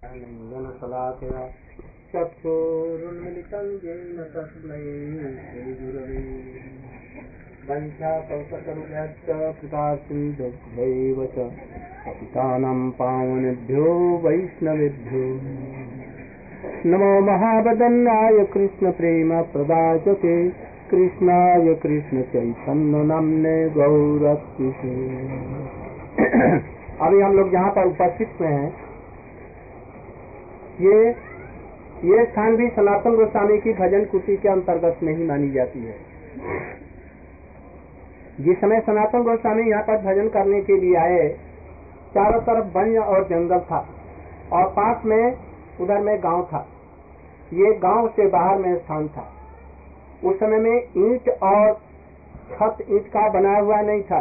ज्ञानशलाकया चक्षुरुन्मिलितं येन तस्मै श्रीगुरवे वञ्चाकल्पतरुभ्यश्च कृपासिन्धुभ्यैव च पतितानां पावनेभ्यो वैष्णवेभ्यो नमो महावदन्याय कृष्णप्रेमप्रदायते कृष्णाय कृष्णचैतन्यनाम्ने गौरक्षिते। अभी हम लोग जहाँ पर उपस्थित हुए हैं, ये स्थान भी सनातन गोस्वामी की भजन कुटी के अंतर्गत नहीं मानी जाती है। जिस समय सनातन गोस्वामी यहाँ पर भजन करने के लिए आए, चारों तरफ वन और जंगल था और पास में उधर में गांव था। ये गांव से बाहर में स्थान था। उस समय में ईंट और छत ईंट का बना हुआ नहीं था।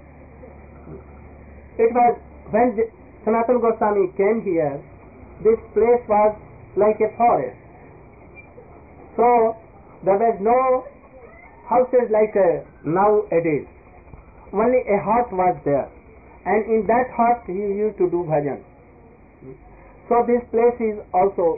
It was when Sanatana Goswami came here, this place was like a forest. So there was no houses like nowadays. Only a hut was there, and in that hut he used to do bhajan. So this place is also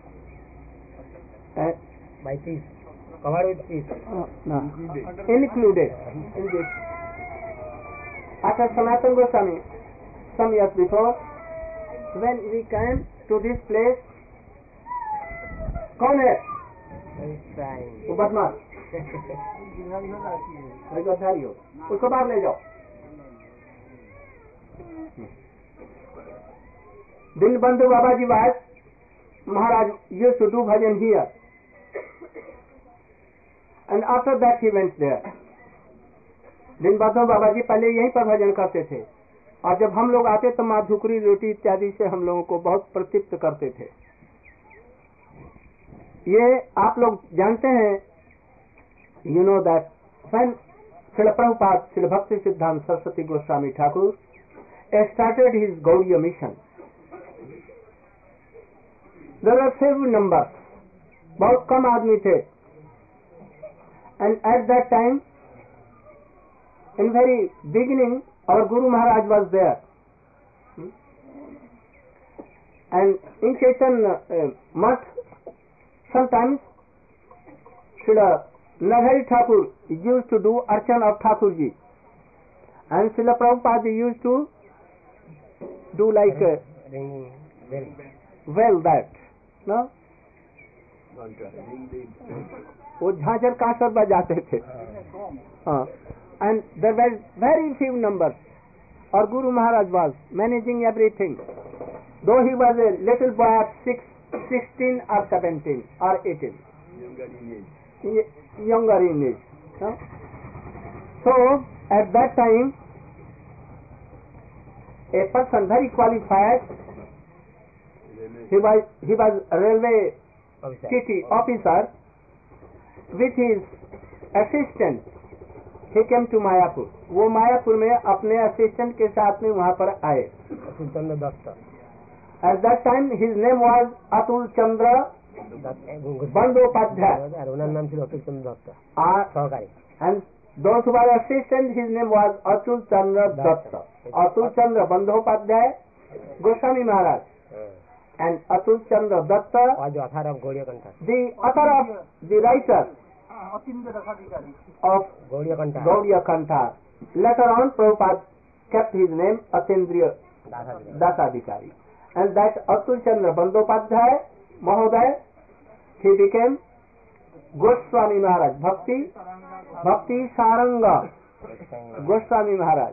by trees, covered with trees. Included in this. After Sanatana Goswami, some years before, when we came to this place, कौन है? वो बदमाश गिरधारी हो, उसको बाहर ले जाओ। Dinbandhu Babaji was Maharaj used to do bhajan here, and after that he went there. दिनबंधु बाबा जी पहले यहीं पर भजन करते थे और जब हम लोग आते तो माँ धुकरी रोटी इत्यादि से हम लोगों को बहुत प्रतृप्त करते थे। ये आप लोग जानते हैं, you know that when Srila Prabhupada Srila Bhakti Siddhanta Saraswati Goswami Thakur started his Gaudiya mission, there are few numbers, बहुत कम आदमी थे, and at that time in very beginning our Guru Maharaj was there, and in Chaitanya Math sometimes Srila Nagari Thakur used to do archan of Thakur ji, and Srila Prabhupada used to do like well that, no, वो झांझर कांसर बजाते थे, हाँ, and there were very few numbers. Our Guru Maharaj was managing everything, though he was a little boy of 16 or 17 or 18, younger in age. No? So at that time a person very qualified, he was a railway city officer, with his assistant he came to Mayapur. वो मायापुर में अपने assistant के साथ में वहाँ पर आए। At that time his name was Atul Chandra Bandyopadhyay, and those who were assistant, his name was Atul Chandra Datta. Atul Chandra Bandyopadhyay, Goswami Maharaj, and Atul Chandra Datta, the author of the writer of Gaudiya Kantha. Later on Prabhupada kept his name Atindriya Dasadikari, and that Atul Chandra Bandyopadhyay Mahoday, he became Goswami Maharaj, Bhakti Saranga Goswami Maharaj.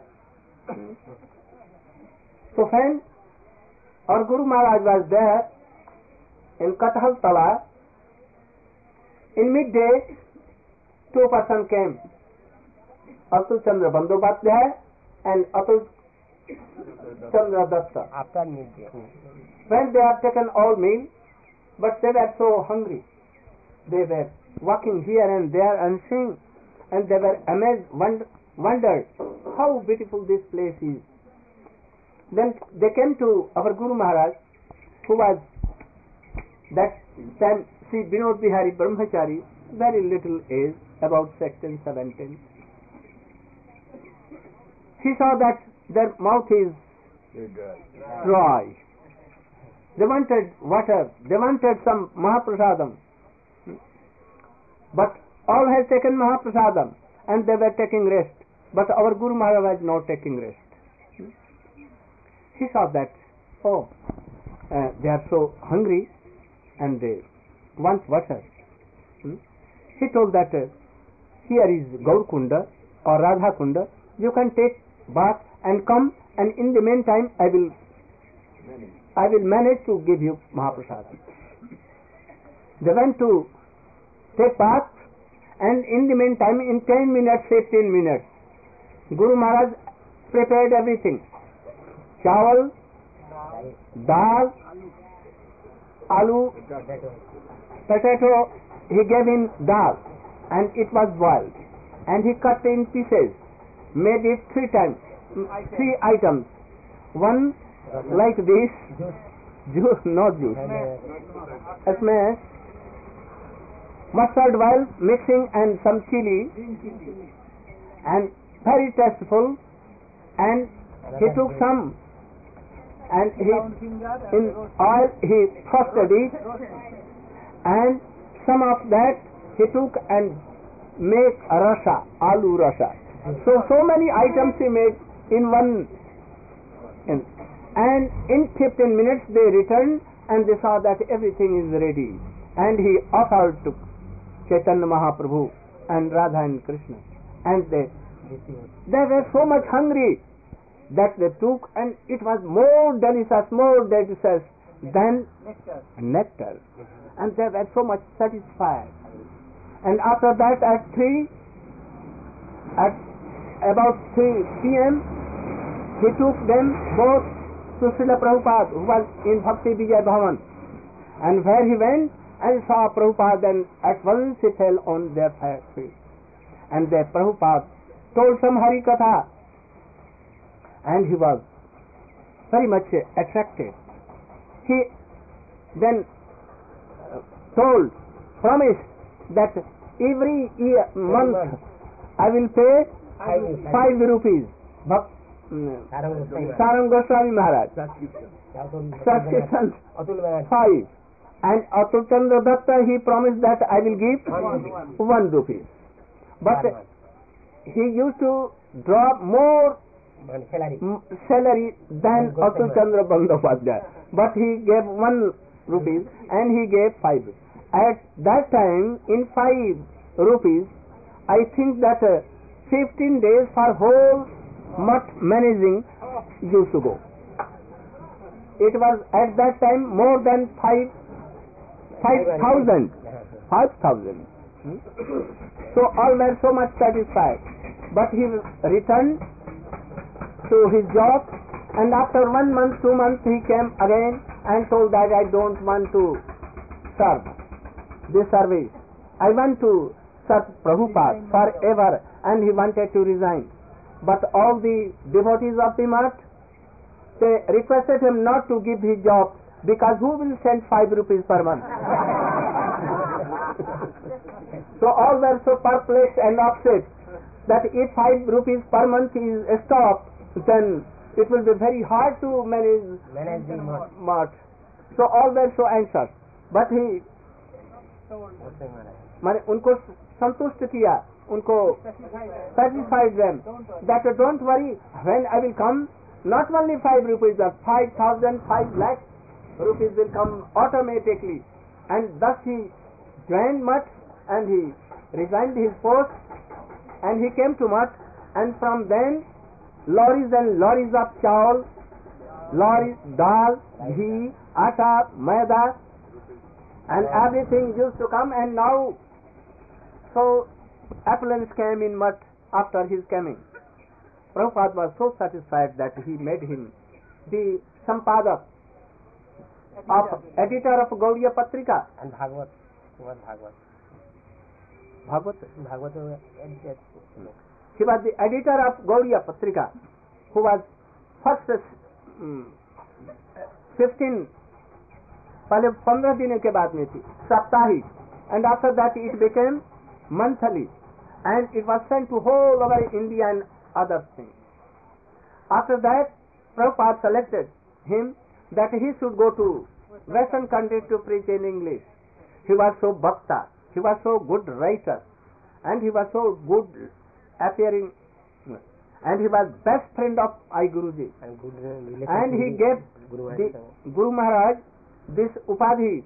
So when our Guru Maharaj was there in Kathal Tala, in midday two persons came, Atul Chandra Bandyopadhyay and Atul Chandra Datta. After midday, when they had taken all meal, but they were so hungry, they were walking here and there and seeing, and they were amazed, wondered how beautiful this place is. Then they came to our Guru Maharaj, who was that time Sri Vinod Bihari Brahmachari, very little age, about 16, 17. He saw that their mouth is dry. They wanted water, they wanted some Mahaprasadam. But all had taken Mahaprasadam and they were taking rest. But our Guru Maharaj was not taking rest. He saw that, they are so hungry and they want water. He told that here is Gaurkunda or Radha Kunda. You can take bath and come, and in the meantime I will manage to give you Mahaprasadam. They went to take bath, and in the meantime, in 10 minutes, 15 minutes, Guru Maharaj prepared everything. Chawal, dal, aloo, potato. He gave him dal, and it was boiled. And he cut in pieces, made it 3 times, 3 items. One like this, juice, not juice, a smash, mustard oil mixing and some chili, and very tasteful. And he took some, and in oil he frosted it, and some of that he took and made rasa, aloo rasa. So many items he made in one. And in 15 minutes they returned and they saw that everything is ready. And he offered to Chaitanya Mahaprabhu and Radha and Krishna. And they were so much hungry that they took, and it was more delicious than nectar. And they were so much satisfied. And after that at about 3 p.m. he took them both to Srila Prabhupada, who was in Bhakti Vijay Bhavan. And where he went and saw Prabhupada, then at once he fell on their feet. And the Prabhupada told some Hari Katha, and he was very much attracted. He then promised that every month I will pay 5 rupees. Sarang Goswami Maharaj, subscription 5. And Atul Chandra Datta, he promised that I will give 1 rupee. But he used to draw more salary than Atul Chandra Bandyopadhyay. But he gave 1 rupee and he gave 5. At that time, in 5 rupees, I think that 15 days for whole month managing used to go. It was at that time more than 5,000. 5,000. So all were so much satisfied. But he returned to his job, and after 1 month, 2 months, he came again and told that I don't want to serve this service. I want to serve Prabhupada forever, and he wanted to resign. But all the devotees of the Math, they requested him not to give his job, because who will send 5 rupees per month? So all were so perplexed and upset that if 5 rupees per month is stopped, then it will be very hard to manage the Math. So all were so anxious. But he माने उनको संतुष्ट किया, उनको satisfied them that don't worry, when I will come, not only 5 rupees, but 5,000, 5 lakh rupees will come automatically. And thus he joined Math and he resigned his post and he came to Math, and from then lorries and lorries of chawal, lorries, dal, ghee, atta, maida, and everything used to come. And now, so affluence came in Math after his coming. Prabhupada was so satisfied that he made him the Sampadak, editor of Gaudiya Patrika. And Bhagavad. He was the editor of Gaudiya Patrika, who was first 15 पहले 15 दिनों के बाद में थी साप्ताहिक, and after that it became monthly, and it was sent to whole over India and other things. After that, Prabhupada selected him that he should go to Western countries to preach in English. He was so bhakta, he was so good writer, and he was so good appearing, and he was best friend of I Guruji. And he gave the Guru Maharaj this upadhi,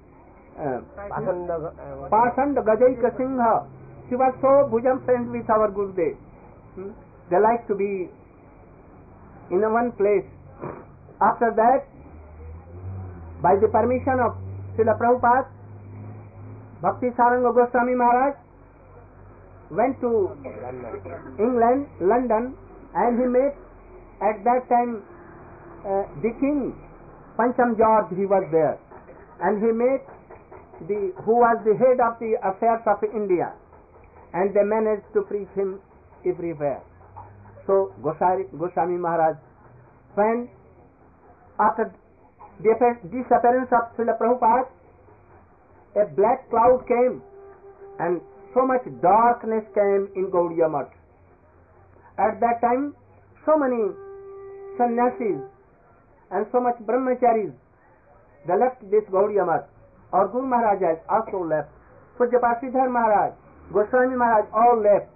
Pasand Gajaika Singha. He was so bosom friend with our Gurudev. They like to be in one place. After that, by the permission of Srila Prabhupada, Bhakti Saranga Goswami Maharaj went to England, London, and he met at that time the king, Pancham George, he was there, and he met who was the head of the affairs of India, and they managed to preach him everywhere. So Goswami Maharaj, when after the disappearance of Srila Prabhupada, a black cloud came and so much darkness came in Gaudiya Math. At that time, so many sannyasis and so much brahmacharis, they left this Gaudiya Math. Our Guru Maharaj has also left. Pujyapad Sridhar Maharaj, Goswami Maharaj, all left.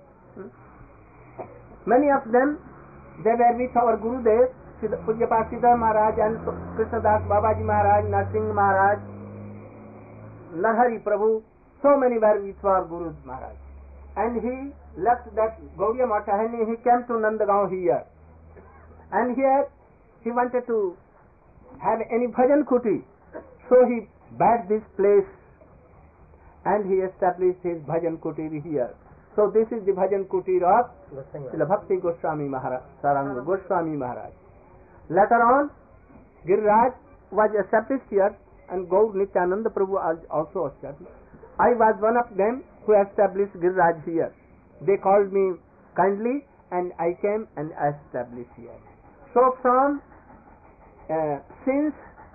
Many of them, they were with our Gurudev, Pujyapad Sridhar Maharaj and Krishnadas Babaji Maharaj, Narsingh Maharaj, Narhari Prabhu, so many were with our Guru Maharaj. And he left that Gaudiya Math and he came to Nandagaon here. And here he wanted to have any bhajan kuti. So he bought this place and he established his bhajan kutir here. So this is the bhajan kutir of Srila Bhakti Goswami Maharaj, Saranga Goswami Maharaj. Later on, Giriraj was established here and Gaur Nityananda Prabhu was also established. I was one of them who established Giriraj here. They called me kindly and I came and established here. So from since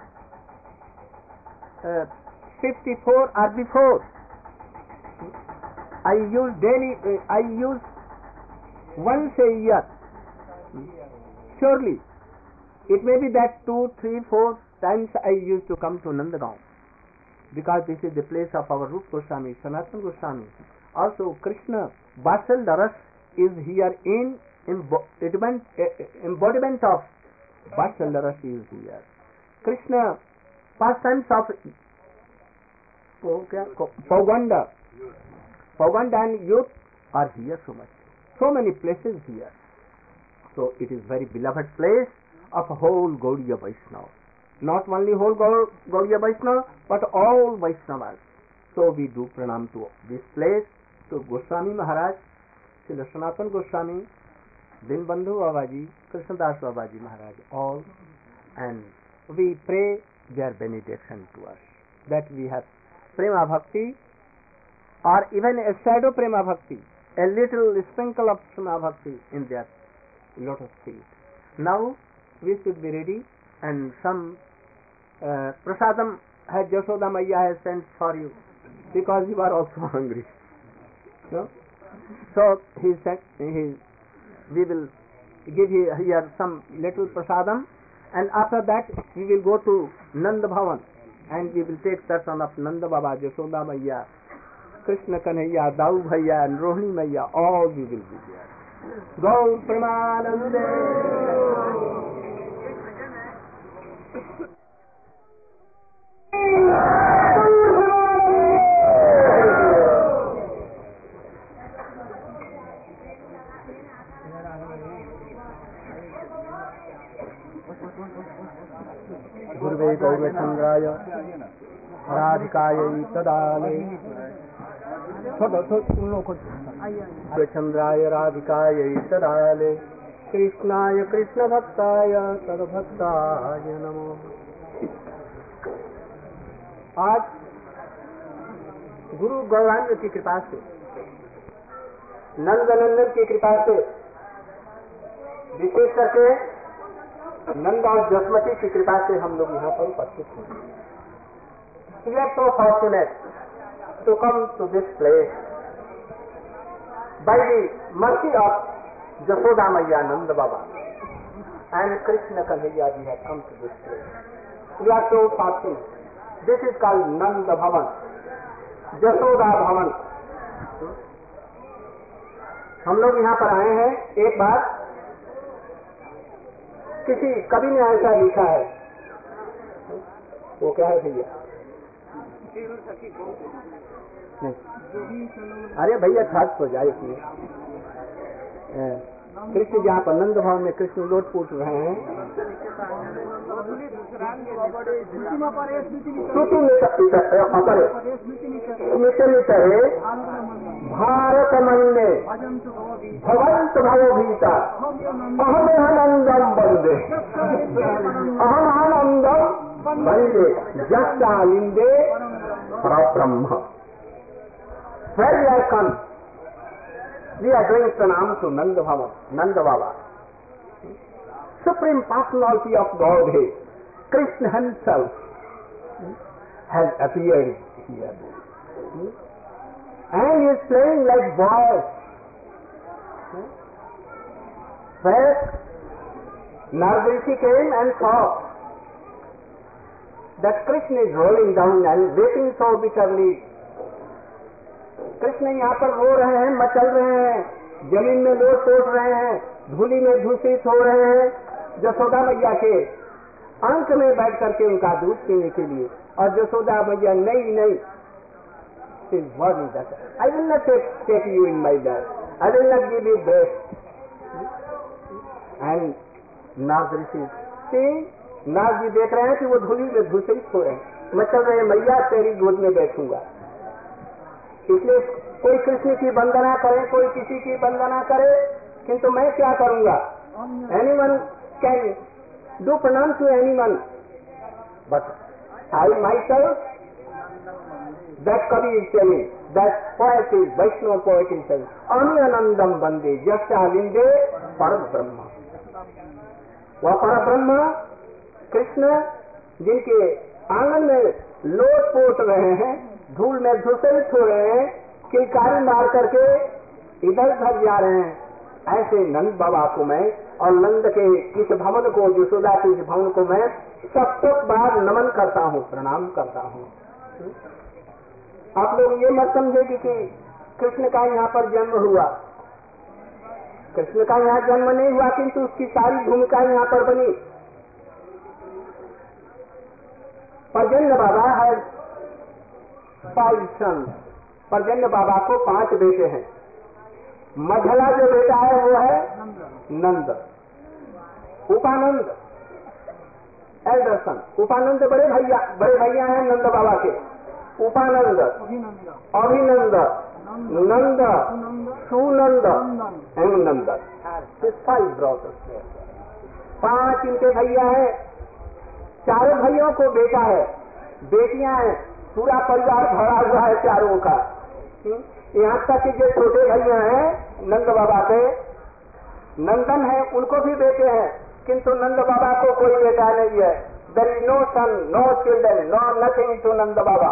54 or before, I use daily, I use once a year. Surely, it may be that 2, 3, 4 times I used to come to Nandagaon, because this is the place of our Rupa Goswami, Sanatana Goswami. Also, Krishna Vatsalya Ras is here in embodiment of Vatsalya Ras is here. Krishna pastimes of Pauganda and youth are here so much. So many places here. So it is very beloved place of whole Gaudiya Vaishnava. Not only whole Gaudiya Vaishnava, but all Vaishnavas. So we do pranam to this place, to Goswami Maharaj, Srila Sanatana Goswami, Dinbandhu Babaji, Krishnadas Babaji Maharaj, all, and we pray their benediction to us, that we have Prema Bhakti, or even a shadow Prema Bhakti, a little sprinkle of Prema Bhakti in their lotus feet. Now we should be ready, and some prasadam has Yashoda Maya has sent for you, because you are also hungry. No? So we will give here some little prasadam, and after that we will go to Nanda Bhavan and we will take darshan of Nanda Baba, Yashoda Maya, Krishna Kanhaiya, Dau Bhaiya and Rohini Maya, all we will be there. Gaur Pramanande. Gurve Gaurachandraya Radhikaya Tadale Gaurachandraya Radhikaya Tadale Krishnaya Krishna Bhaktaya Tadbhaktaya Namo. आज गुरु गौरांग की कृपा से, नंदनंदन की कृपा से, विशेष करके नंद और जसमती की कृपा से हम लोग यहाँ पर उपस्थित हैं. We are so fortunate to come to this place by the mercy of Jashoda Maya, Nanda Baba and Krishna Kanhaiya. We have come to this place. we are so fasting. This is called Nanda Bhavan, Jashoda Bhavan. हम लोग यहाँ पर आए हैं. एक बार किसी कवि ने ऐसा लिखा है, वो क्या है भैया? अरे भैया छत हो जाए इसमें. कृष्ण जहाँ पर नंद भवन में कृष्ण लोट पूछ रहे हैं, भारत मन में भवंत भवो भीता अहम आनंदम बंदे, अहम आनंदम बंदे जस्तालिंदे परब्रह्म. Where we are come, we are doing pranam to Nanda Bhava, Nanda Baba, Supreme Personality of Godhead. Krishna himself has appeared here, and he is playing like boys. First, Narada Rishi came and saw that Krishna is rolling down and weeping so bitterly. Krishna यहाँ पर रो रहे हैं, मचल रहे हैं, जमीन में लोट pot रहे हैं, धूली में दूषित हो रहे हैं. यशोदा मैया के अंक में बैठ करके उनका दूध पीने के लिए, और यशोदा मैया नहीं, I will not take you in my lap, I will not give you breast. And Narada ji देख रहे हैं कि वो धूली में दूषित हो रहे हैं, मचल रहे हैं, मैया तेरी गोद में बैठूंगा. इसलिए कोई कृष्ण की वंदना करे, कोई किसी की वंदना करे, किंतु मैं क्या करूंगा? Anyone can do pranam to anyone, but I myself, that kavi is telling, that poet is, Vaishnava poet is telling, अनंदम बंदे जस्तालिंदे परब्रह्म. वह परब्रह्म कृष्ण जिनके आंगन में लोट पोट रहे हैं, धूल में धूसरित हो रहे हैं, किलकारी मार करके इधर उधर जा रहे हैं, ऐसे नंद बाबा को मैं, और नंद के इस भवन को, यशोदा के इस भवन को मैं 70 बार नमन करता हूँ, प्रणाम करता हूँ. आप लोग ये मत समझे कि कृष्ण का यहाँ पर जन्म हुआ. कृष्ण का यहाँ जन्म नहीं हुआ, किंतु उसकी सारी भूमिका यहाँ पर बनी. पर्जन्य बाबा है 5 sons. पर्जन्य बाबा को 5 बेटे हैं. मझला जो बेटा है वो है नंद. Upananda elder son. उपानंद बड़े भैया हैं नंद बाबा के. उपानंद, अभिनंद, नंद, सुनंद एंड नंद. 5 brothers. 5 इनके भैया हैं. 4 भाइयों को बेटा है, बेटियां हैं, पूरा परिवार भरा हुआ है चारों का. यहाँ तक कि जो छोटे भैया हैं नंद बाबा के, नंदन है, उनको भी बेटे हैं, किंतु नंद बाबा को कोई बेटा नहीं है. There is no son, no children, no nothing to Nanda Baba.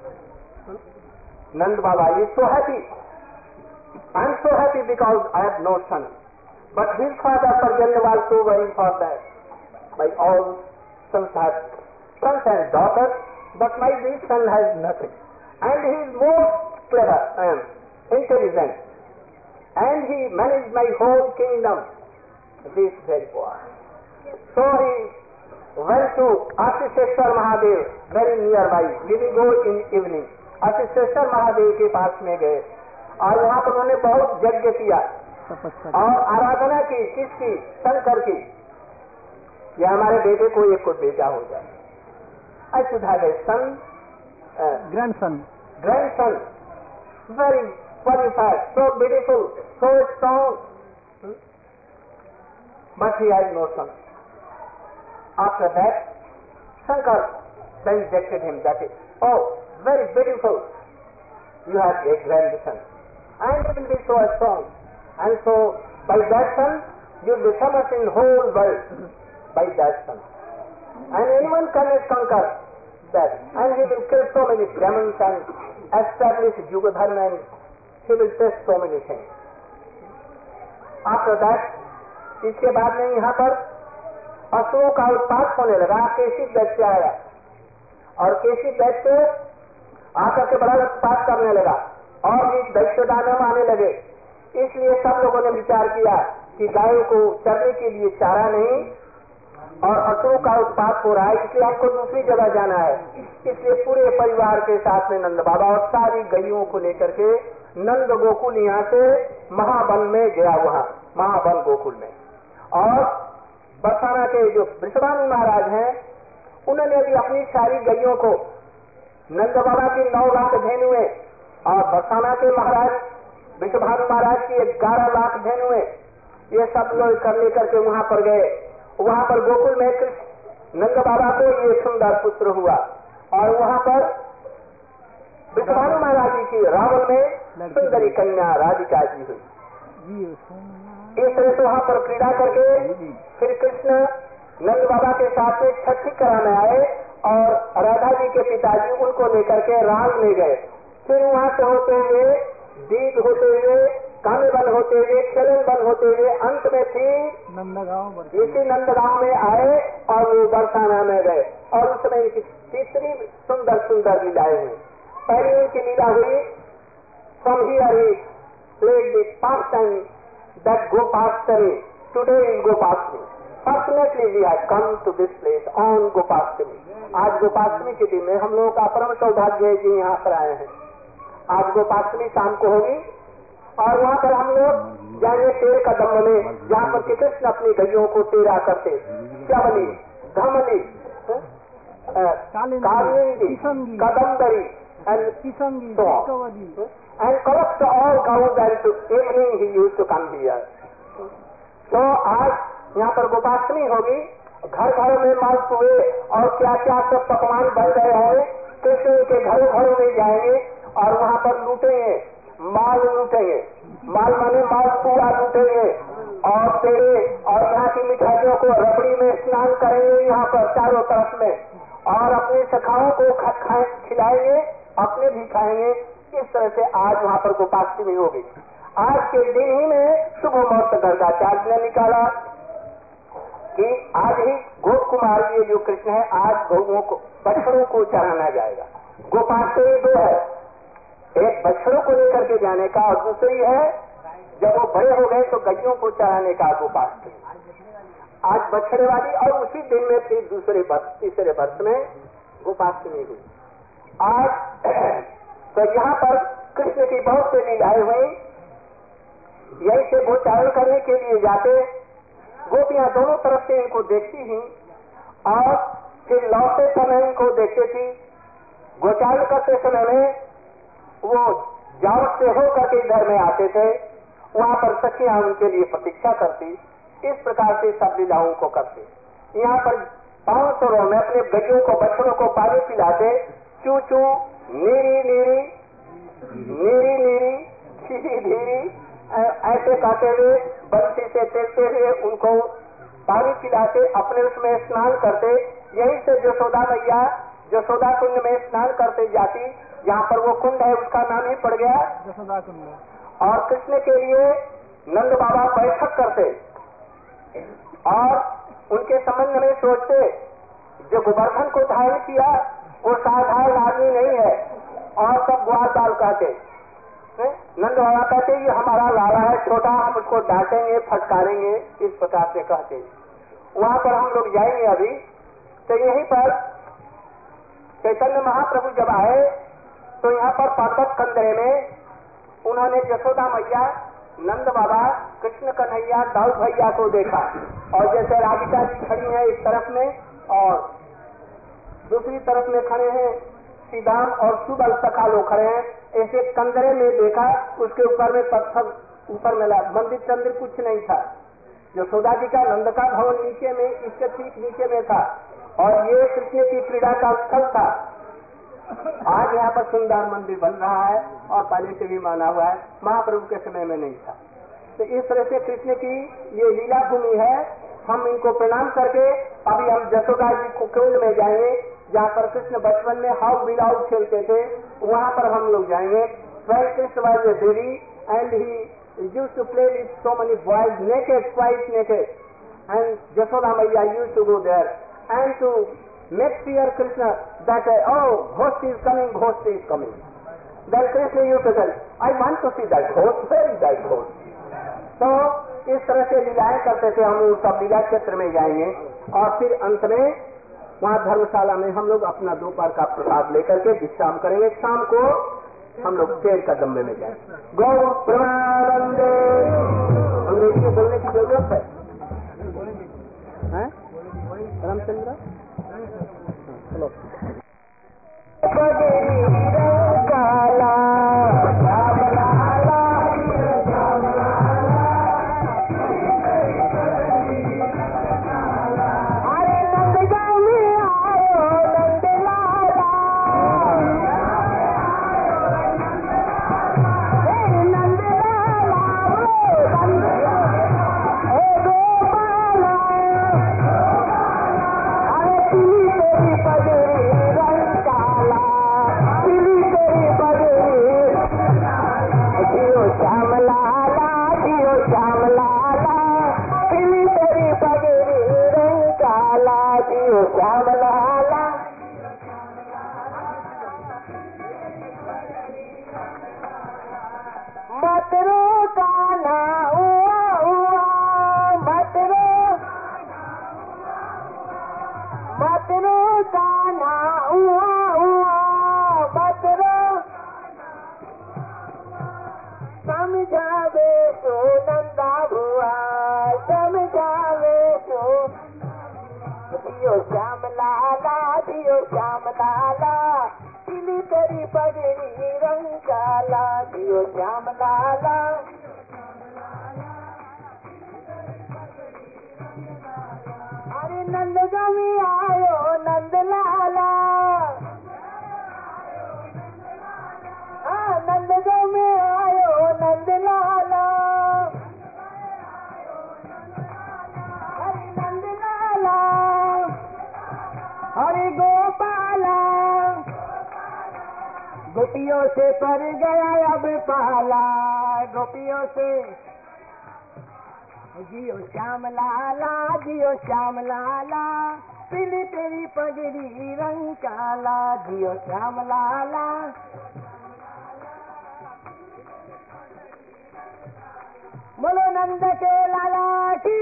Nanda Baba is so happy. I am so happy because I have no son. But his father Parjanya was so very for that my all sons have sons and daughters, but my big son has nothing, and he is most clever and intelligent, and he managed my whole kingdom. This very poor. So he went to Asisheshwar Mahadev, very nearby. We will go in evening. Asisheshwar Mahadev के पास में गए, और वहाँ पर उन्होंने बहुत यज्ञ किया और आराधना की. किसकी? शंकर की. या हमारे बेटे को एक कोई बेटा हो जाए. I should have a son, grandson, very qualified, so beautiful, so strong, but he has no son. After that, Shankar then rejected him. That is, oh, very beautiful, you have a grandson, and you will be so strong, and so by that son you will be famous in whole world. By that son, and anyone can conquer that, and he will kill so many demons and establish Yuga Dharma, and he will test so many things. After that, इसके बाद में यहाँ पर असुरों का उत्पात होने लगा। केशी दैत्य आया और केशी दैत्य आकर के बड़ा उत्पात करने लगा और भी दैत्य दानव आने लगे। इसलिए सब लोगों ने विचार किया कि गायों को चरने के लिए चारा नहीं और असुरों का उत्पात हो रहा है, इसलिए हमको दूसरी जगह जाना है। इसलिए पूरे परिवार के साथ में नंद बाबा और सारी गायों को लेकर के नंद गोकुल यहाँ से महावन में गया, वहाँ महावन गोकुल में। और बरसाना के जो वृषभानु महाराज हैं उन्होंने भी अपनी सारी गायों को नंद बाबा की 9 लाख धेनुएं और बरसाना के महाराज वृषभानु महाराज की 11 लाख धेनुएं, ये सब लोग कर लेकर के वहाँ पर गए। वहाँ पर गोकुल में कृष्ण नंद बाबा को ये सुंदर पुत्र हुआ और वहाँ पर वृषभानु महाराज जी की रावण में सुंदरी कन्या राधिका जी हुई। इस तरह से वहाँ पर क्रीड़ा करके फिर कृष्ण नंद बाबा के साथ में छठी कराने आए और राधा जी के पिताजी उनको लेकर के राम ले गए। फिर वहाँ से होते हुए दीप होते हुए कामेवन होते हुए खेलन होते हुए अंत में थी नंदगांव, इसी नंदगांव में आए और वो बरसाना में गए और उसमें इनकी तीसरी सुंदर सुंदर लीलाएं हुई। पहली उनकी लीला हुई from here he played the pastime that Gopastami. Today is Gopastami. Fortunately we have come to this place on Gopastami. आज गोपाष्टमी के दिन में हम लोगों का परम सौभाग्य है कि यहाँ पर आए हैं। आज गोपाष्टमी शाम को होगी और वहाँ पर हम लोग जाएंगे टेर कदम में, जहाँ पर कि कृष्ण अपनी गलियों को टेरा करते, श्यामली, धमली, Kalindi, Kadambari and collect all cows and to evening he used to come here. तो आज यहाँ पर गोपाष्टमी होगी, घर घरों में मालपुए और क्या क्या सब पकवान बन रहे हैं। कृष्ण के घरों घरों में जाएंगे और वहाँ पर लूटेंगे, माल लूटेंगे, माल माने मालपुआ लूटेंगे और पेड़े और यहाँ की मिठाइयों को रबड़ी में स्नान करेंगे यहाँ पर चारों तरफ में और अपनी सखाओं को खिलाएंगे, अपने भी खाएंगे। इस तरह से आज वहाँ पर गोपाष्टमी होगी। आज के दिन ही में शुभ मुहूर्त गर्गाचार्य ने निकाला कि आज ही गोप कुमार ये जो कृष्ण है आज गौओं को बछड़ों को चढ़ाना जाएगा। गोपाष्टमी 2 है, एक बछड़ों को लेकर के जाने का और दूसरी है जब वो बड़े हो गए तो गैयों को चढ़ाने का गोपाष्टमी। आज बछड़े वाली और उसी दिन में फिर तीसरे वर्ष में गोपाष्टमी हुई। आज तो यहाँ पर कृष्ण की बहुत सी लीलाएं हुई। यही से गोचारण करने के लिए जाते, गोपियां दोनों तरफ से इनको देखती ही और फिर लौटते समय इनको देखती थी। गोचारण करते समय में वो जावट से होकर के घर में आते थे, वहाँ पर सखियां उनके लिए प्रतीक्षा करती। इस प्रकार से सब लीलाओं को करते। यहाँ पर 500 में अपने गैयों को बछड़ों को पानी पिलाते, चू चू नीरी नीरी नीरी नीरी धीरी धीरी ऐसे कहते हुए बंसी से टेकते हुए उनको पानी पिलाते, अपने उसमें स्नान करते। यही से यशोदा मैया यशोदा कुंड में स्नान करते जाती। यहाँ पर वो कुंड है उसका नाम ही पड़ गया यशोदा कुंड। और कृष्ण के लिए नंद बाबा बैठक करते और उनके संबंध में सोचते, जो गोवर्धन को धारण किया वो साधारण आदमी नहीं है और सब ग्वाल बाल कहते। नंद बाबा कहते ये हमारा लाला है छोटा, हम उसको डांटेंगे फटकारेंगे, इस प्रकार से कहते। वहाँ पर हम लोग जाएंगे अभी। तो यहीं पर चैतन्य महाप्रभु जब आए तो यहाँ पर पर्वत कंदरे में उन्होंने यशोदा मैया, नंद बाबा, कृष्ण कन्हैया, दाऊ भैया को देखा और जैसे राधिका जी खड़ी है इस तरफ में और दूसरी तरफ में खड़े हैं श्रीदाम और सुबल सखा लोग खड़े हैं। ऐसे कंदरे में देखा, उसके ऊपर में पत्थर ऊपर मिला, मंदिर चंदिर कुछ नहीं था। यशोदा जी का नंद का भवन नीचे में, इसके ठीक नीचे में था और ये कृष्ण की क्रीड़ा का स्थल था। आज यहाँ पर सुंदर मंदिर बन रहा है और पहले से भी माना हुआ है, महाप्रभु के समय में नहीं था। तो इस तरह से कृष्ण की ये लीला भूमि है। हम इनको प्रणाम करके अभी हम यशोदा जी को कुंड में जाएंगे, जहाँ पर कृष्ण बचपन में हाउ बिलाउ खेलते थे, वहाँ पर हम लोग जाएंगे। When Krishna was a baby and he used to play with so many boys naked, quite naked, and Yashoda Maya used to go there and to make fear Krishna that oh, ghost is coming, ghost is coming. Then Krishna used to tell, I want to see that ghost, where is that ghost? तो इस तरह से लीलाएं करते थे हम लोग, सब लीला क्षेत्र में जाएंगे और फिर अंत में वहाँ धर्मशाला में हम लोग अपना दोपहर का प्रसाद लेकर के विश्राम करेंगे। शाम को हम लोग शेर का दम्बे में जाएंगे। गौ प्रमानंदे। अंग्रेजी बोलने की जरूरत है रामचंद्र? चलो। गोपियों से पर गया अब पाला, गोपियों से जियो श्याम लाला, जियो श्याम लाला, पीली तेरी पगड़ी रंग काला, जियो श्याम लाला। बोलो नंद के लाला की।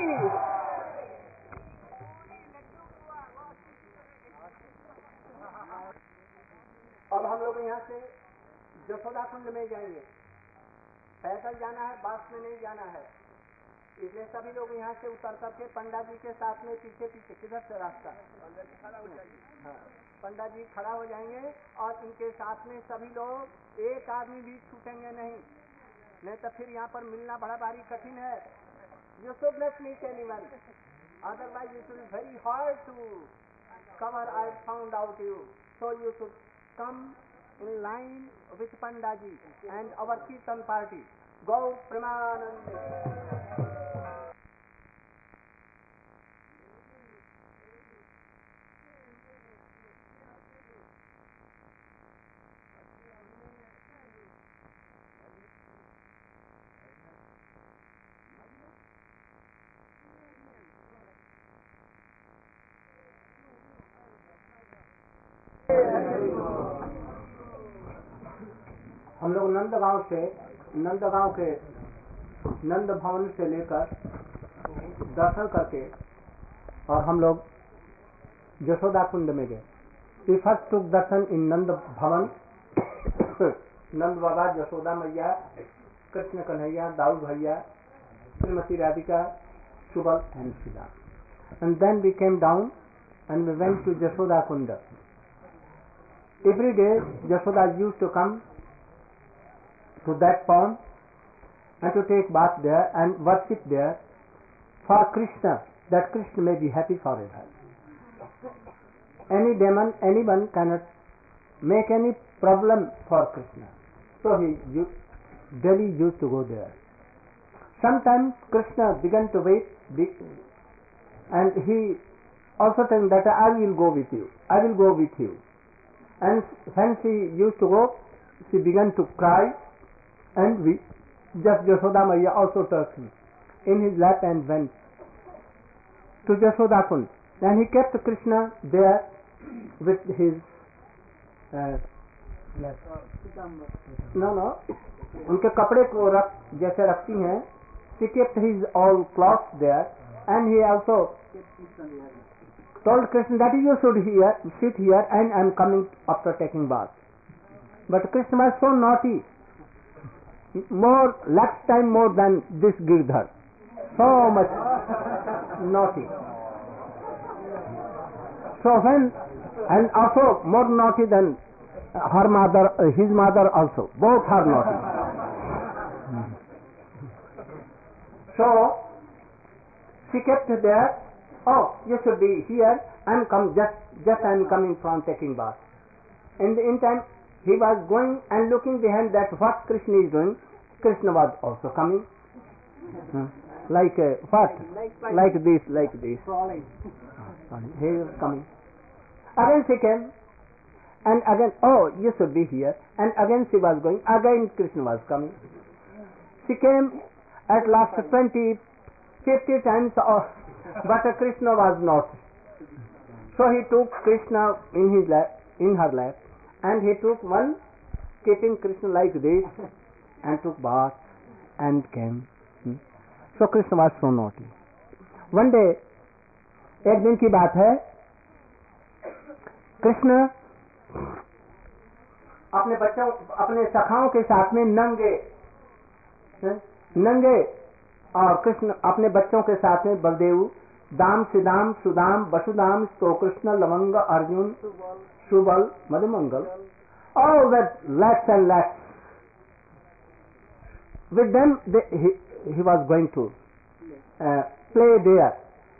अब हम लोग यहाँ से यशोदा कुंड में जाएंगे। पैदल जाना है, बस में नहीं जाना है, इसलिए सभी लोग यहाँ से उतर करके पंडा जी के साथ में पीछे पीछे किधर से रास्ता हाँ, पंडा जी खड़ा हो जाएंगे और इनके साथ में सभी लोग, एक आदमी भी छूटेंगे नहीं तो फिर यहाँ पर मिलना बड़ा भारी कठिन है। You should not meet anyone, otherwise it will be very hard to cover. I found out you, so you should come in line with Pandaji and our Kirtan party. Go Premanande. हम लोग नंदगांव के नंद भवन से लेकर दर्शन करके और हम लोग यशोदा कुंड में गए। We first took दर्शन इन नंद भवन। नंद बाबा, यशोदा मैया, कृष्ण कन्हैया, दाऊ भैया, Shrimati Radhika, Subal and Sudha. And then we came down and we went to Yashoda Kunda. Every day Yashoda used to come to that pond and to take bath there and worship there for Krishna, that Krishna may be happy forever. Any demon, anyone cannot make any problem for Krishna. So he daily used to go there. Sometimes Krishna began to wait and he also told that I will go with you, I will go with you. And when she used to go, she began to cry, and Yashoda Maya also took him in his lap and went to Jashoda Kund, and he kept Krishna there with his no, उनके कपड़े को जैसे रखती हैं. She kept his all clothes there, and he also told Krishna that you should sit here, and I am coming after taking bath. But Krishna was so naughty, less time more than this Girdhar, so much naughty. So and also more naughty than her mother, his mother also, both are naughty. So she kept there. Oh, you should be here. I'm coming from taking bath. In the time, he was going and looking behind that what Krishna is doing. Krishna was also coming. Like what? Like this. He was coming. Again she came. And again, oh, you should be here. And again she was going. Again Krishna was coming. She came at last 20, 50 times. But Krishna was not. So he took Krishna in her lap, and he took one, keeping Krishna like this, and took bath and came. So Krishna was so naughty. One day, एक दिन की बात है, कृष्ण अपने सखाओं के साथ में नंगे और कृष्ण अपने बच्चों के साथ में बलदेव, दाम, सिदाम, सुदाम, वसुदाम, तो कृष्ण, लवंग, Arjun, Subal, Madhumangal, all that lakhs and lakhs. With them he was going to play there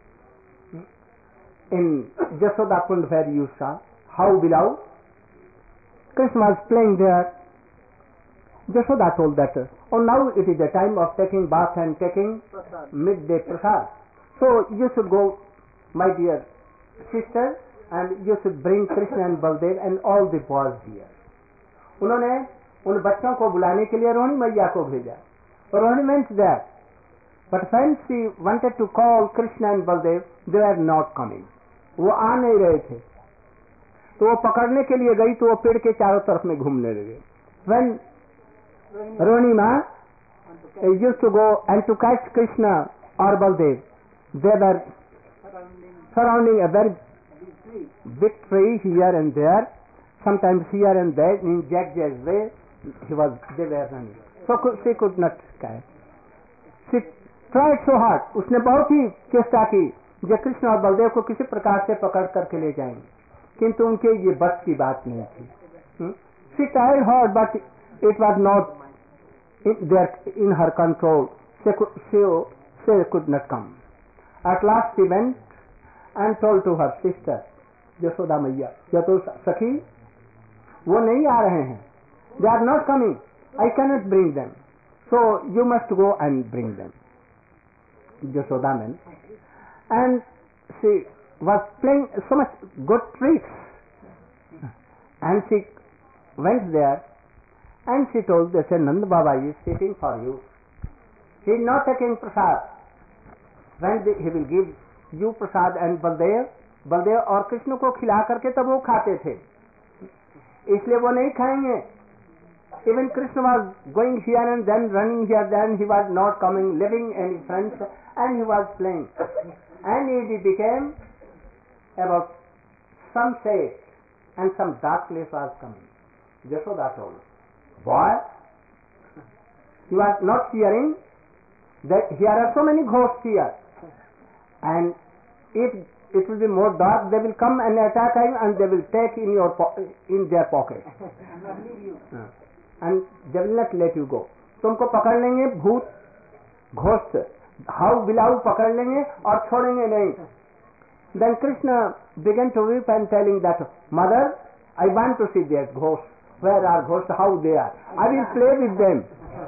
in Jashoda Kund, where you saw how below Krishna was playing there. Jashoda told that, oh, now it is the time of taking bath and taking midday prasad. So you should go, my dear sister, and you should bring Krishna and Baldev and all the boys here. उन्होंने उन बच्चों को बुलाने के लिए रोहिणी मैया को भेजा. Rohini meant there, but when she wanted to call Krishna and Baldev, they were not coming. वो आ नहीं रहे थे. तो वो पकड़ने के लिए गई तो वो पेड़ के चारों तरफ में घूमने लगे. When Rohini Ma used to go and to catch Krishna or Baldev, they were surrounding a very big tree here and there, sometimes here and there, in zigzag way, they were running. So she could not catch. She tried so hard. उसने बहुत ही चेष्टा की जो कृष्ण और बलदेव को किसी प्रकार से पकड़ करके ले जाएंगे, किंतु उनके ये बस की बात नहीं थी. She tried hard, but it was not in her control. She could not come. At last she went and told to her sister, Jashoda Maiya, Jato Sakhi, वो नहीं आ रहे हैं. They are not coming. I cannot bring them. So you must go and bring them. Jashoda meant. And she was playing so much good tricks. And she went there and she told, they said, Nanda Baba is sitting for you. He is not taking prasad. When he will give you prasad and Baldev और कृष्ण को खिला करके तब वो खाते थे, इसलिए वो नहीं खाएंगे. Even Krishna was going here and then, running here, then he was not coming, leaving any friends, and he was playing. And it became about sunset, and some dark place was coming. Jashoda told, boy, you are not hearing that here are so many ghosts here, and if it will be more dark, they will come and attack you, and they will take in their pocket, and they will not let you go. तुमको पकड़ लेंगे भूत, ghost, how बिलाऊ पकड़ लेंगे और छोड़ेंगे नहीं. Then Krishna began to weep and telling that, Mother, I want to see their ghosts. Where are ghosts? How they are? I will play with them.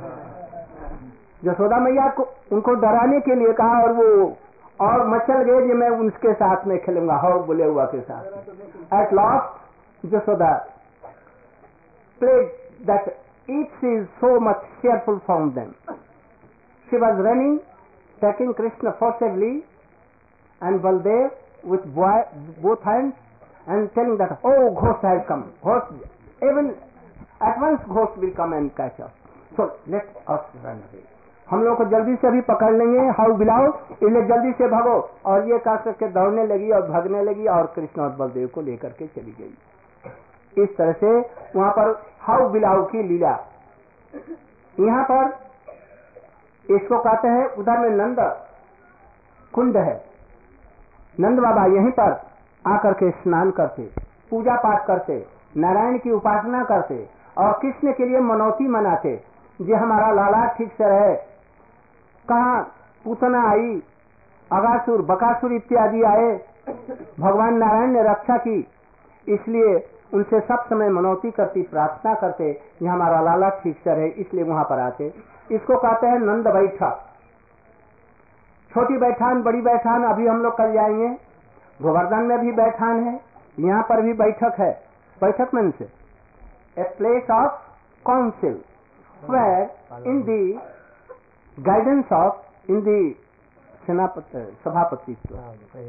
Yashoda मैया को उनको डराने के लिए कहा, और वो और मचल गए कि मैं उनके साथ में खेलूंगा, हाउ बोले हुआ के साथ. At last Yashoda played that each is so much fearful from them. She was running, taking Krishna forcibly, and Baldev with both hands and telling that, oh, ghost has come. Ghost, even at once ghost will come and catch us. So let us run away. हम लोग को जल्दी से भी पकड़ लेंगे, how बिलाओ, इसलिए जल्दी से भागो। और ये कह करके दौड़ने लगी और भागने लगी और कृष्ण और बलदेव को लेकर के चली गई। इस तरह से वहां पर हाउ बिलाओ की लीला। यहाँ पर इसको कहते हैं, उधर में नंद कुंड है। नंद बाबा यहीं पर आकर के स्नान करते, पूजा पाठ करते, नारायण की उपासना करते और कृष्ण के लिए मनौती मनाते, जे हमारा लाला ठीक से रहे। कहाँ पूतना आई, अगासुर बकासुर इत्यादि आए, भगवान नारायण ने रक्षा की, इसलिए उनसे सब समय मनौती करती, प्रार्थना करते, ये हमारा लाला ठीक से रहे, इसलिए वहां पर आते। इसको कहते हैं नंद बैठक। छोटी बैठान, बड़ी बैठान अभी हम लोग कर जाएंगे। गोवर्धन में भी बैठान है, यहाँ पर भी बैठक है। Baithak means a place of council where in the guidance of in the Sabhapatitva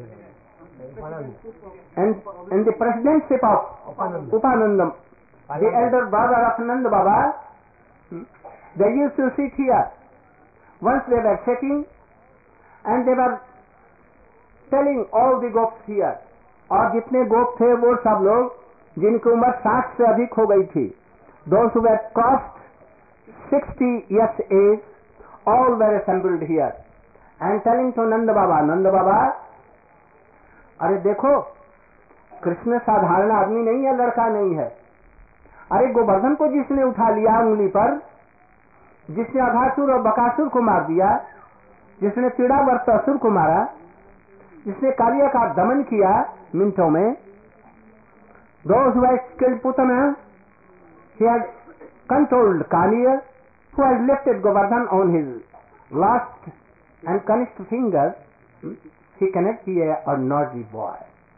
and in the presidentship of Upanandam, the elder brother of Nanda Baba, they used to sit here. Once they were sitting and they were telling all the gopis here, और जितने गोप थे वो सब लोग जिनकी उम्र 60 से अधिक हो गई थी, those who were crossed 60 years age, all were assembled here and telling to Nanda Baba, अरे देखो कृष्ण साधारण आदमी नहीं है, लड़का नहीं है। अरे गोवर्धन को जिसने उठा लिया उंगली पर, जिसने अघासुर और बकासुर को मार दिया, जिसने पीड़ावर्त असुर को मारा, जिसने कालिया का दमन किया मिनटों में, those who had killed Putana, he had controlled Kaliya, who has lifted Govardhan on his last and connected fingers. He cannot be a ordinary boy.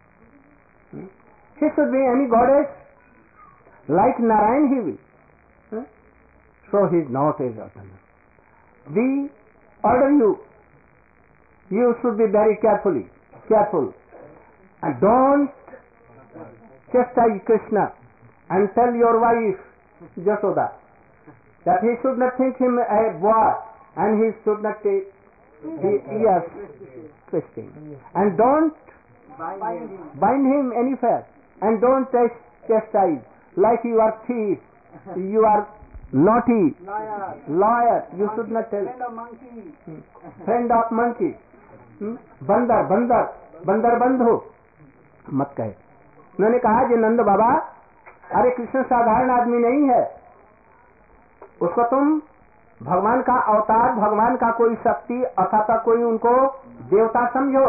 He should be any goddess like Narayan he will. So he is not a ordinary. We order you should be very careful and don't chastise Krishna and tell your wife Jasoda that he should not think him a boy and he should not take the ears twisting, and don't bind him anywhere, and don't chastise like you are thief, you are naughty, liar, you should not tell. Friend of monkey, बंदर बंधु मत कहे। उन्होंने कहा कि नंद बाबा, अरे कृष्ण साधारण आदमी नहीं है, उसको तुम भगवान का अवतार, भगवान का कोई शक्ति अथवा कोई उनको देवता समझो।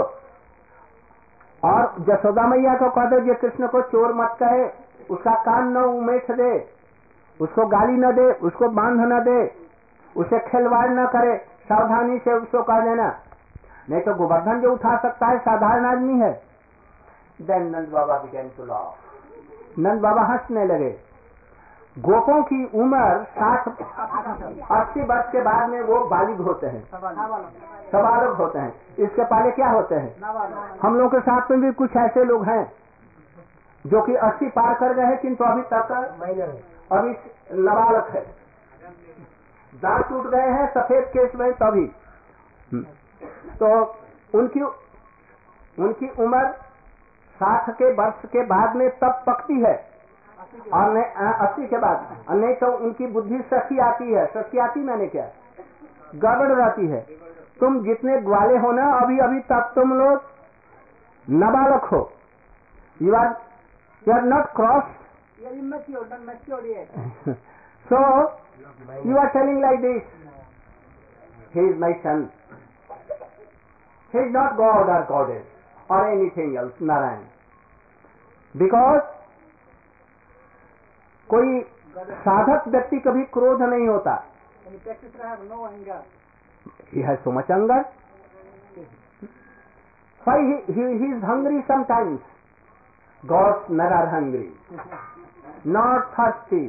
और जसोदा मैया को कह दो कि कृष्ण को चोर मत कहे, उसका कान न उमेठ दे, उसको गाली न दे, उसको बांध न दे, उसे खिलवाड़ न करे, सावधानी से उसको कह देना, नहीं तो गोवर्धन जो उठा सकता है साधारण आदमी है। Then Nand Baba began to laugh. नंद बाबा हंसने लगे। गोपों की उम्र 60-80 वर्ष के बाद में वो बालिग होते हैं, सबालक होते हैं। इसके पहले क्या होते हैं? हम लोग के साथ में भी कुछ ऐसे लोग हैं जो कि 80 पार कर गए हैं, किंतु अभी तक अभी नाबालक है, दांत टूट गए हैं सफेद केस में तभी। तो उनकी उम्र 60 के वर्ष के बाद में तब पकती है, और 80 के बाद, नहीं तो उनकी बुद्धि सखी आती है। सखी आती मैंने क्या, गड़बड़ रहती है। तुम जितने ग्वाले हो ना, अभी अभी तक तुम लोग नाबालक हो, you are not cross, so you are telling like this, he is my son, he is not God or goddess or anything else, Narayan, because कोई साधक व्यक्ति कभी क्रोध नहीं होता। He has so much anger. Why he is hungry sometimes. Gods never hungry, not thirsty.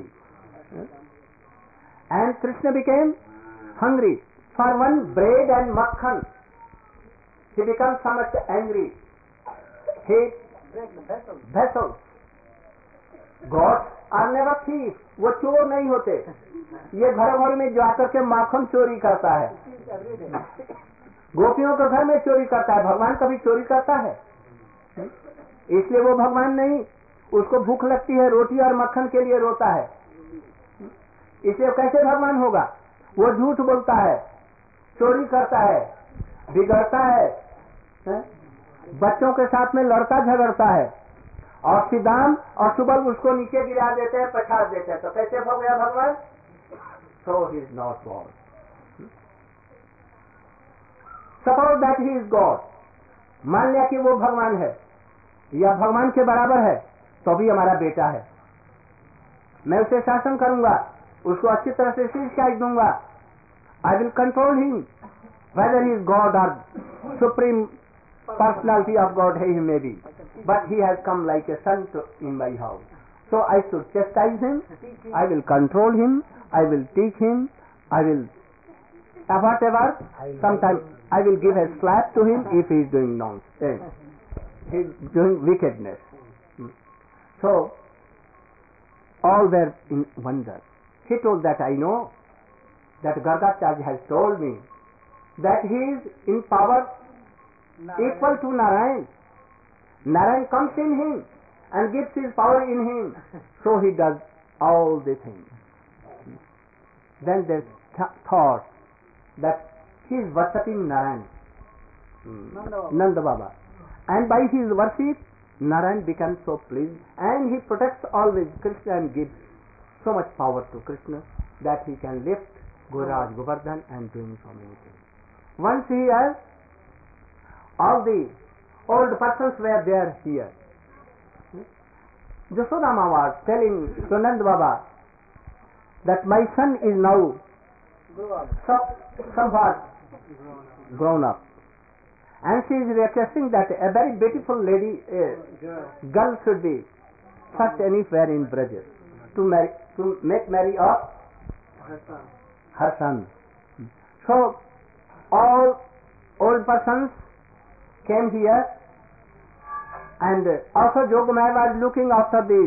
And Krishna became hungry for one bread and makhan. he becomes so much angry. He vessels. Gods are never thieves. वो चोर नहीं होते. ये घर घर में जाकर के माखन चोरी करता है, गोपियों के घर में चोरी करता है. भगवान कभी चोरी करता है? इसलिए वो भगवान नहीं. उसको भूख लगती है, रोटी और मक्खन के लिए रोता है. इसलिए कैसे भगवान होगा? वो झूठ बोलता है, चोरी करता है, बिगड़ता है, बच्चों के साथ में लड़ता झगड़ता है, और सिद्धांत और सुबल उसको नीचे गिरा देते हैं, पछाड़ देते हैं. तो कैसे हो गया भगवान? So he is not God. Suppose that he is God. मान लिया कि वो भगवान है या भगवान के बराबर है, तो भी हमारा बेटा है. मैं उसे शासन करूंगा, उसको अच्छी तरह से शिक्षा दूंगा. I will control him, whether he is God और supreme personality of God he may be, but he has come like a son in my house. So I should chastise him, I will control him, I will teach him, I will whatever. Sometimes I will give a slap to him if he is doing nonsense, he is doing wickedness. So all were in wonder. He told that I know that Gargacharya has told me that he is in power equal to Narayan. Narayan comes in him and gives his power in him, so he does all the things. Then they thought that he is worshipping Narayan, Nanda Baba, and by his worship Narayan becomes so pleased, and he protects always Krishna and gives so much power to Krishna that he can lift Gauraj Govardhan and doing so many things. Once here, all the old persons were there here. Jasodama was telling to Nanda Baba that my son is now somewhat grown up, and she is requesting that a very beautiful lady, girl should be searched anywhere in Braja to make marry of her son. So all old persons came here, and also Jogamaya was looking after this.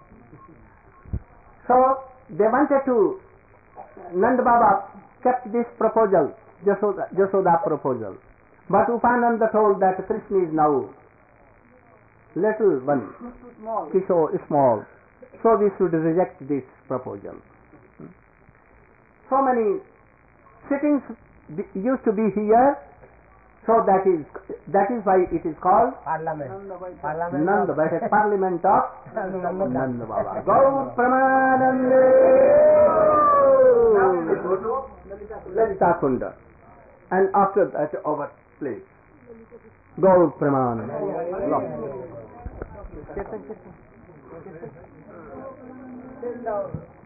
So they wanted to, Nanda Baba kept this proposal, Jasoda proposal. But Upananda told that Krishna is now little one, Kishore small, so we should reject this proposal. So many sittings used to be here, so that is why it is called Parliament. Nanda Baba, Parliament of Nanda Baba. Gaur Pramanande. Now we go to Lalita Kunda, and after that our place. Gaur Pramanande. Sit down.